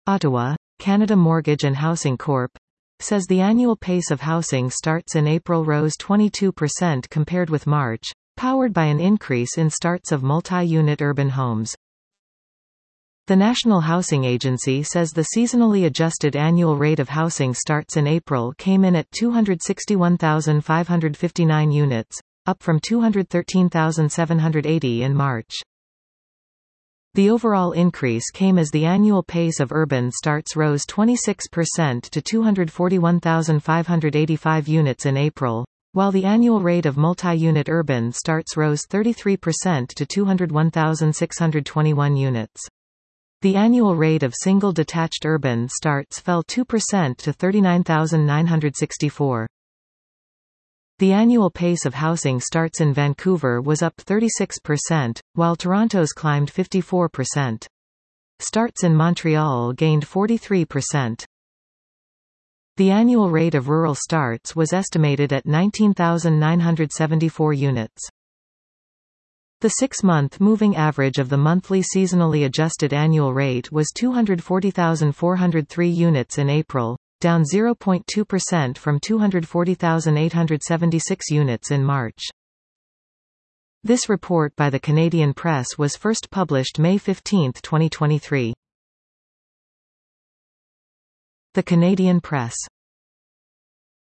Ottawa, Canada Mortgage and Housing Corp. says the annual pace of housing starts in April rose 22% compared with March, powered by an increase in starts of multi-unit urban homes. The National Housing Agency says the seasonally adjusted annual rate of housing starts in April came in at 261,559 units, up from 213,780 in March. The overall increase came as the annual pace of urban starts rose 26% to 241,585 units in April, while the annual rate of multi-unit urban starts rose 33% to 201,621 units. The annual rate of single detached urban starts fell 2% to 39,964. The annual pace of housing starts in Vancouver was up 36%, while Toronto's climbed 54%. Starts in Montreal gained 43%. The annual rate of rural starts was estimated at 19,974 units. The 6-month moving average of the monthly seasonally adjusted annual rate was 240,403 units in April, down 0.2% from 240,876 units in March. This report by the Canadian Press was first published May 15, 2023. The Canadian Press.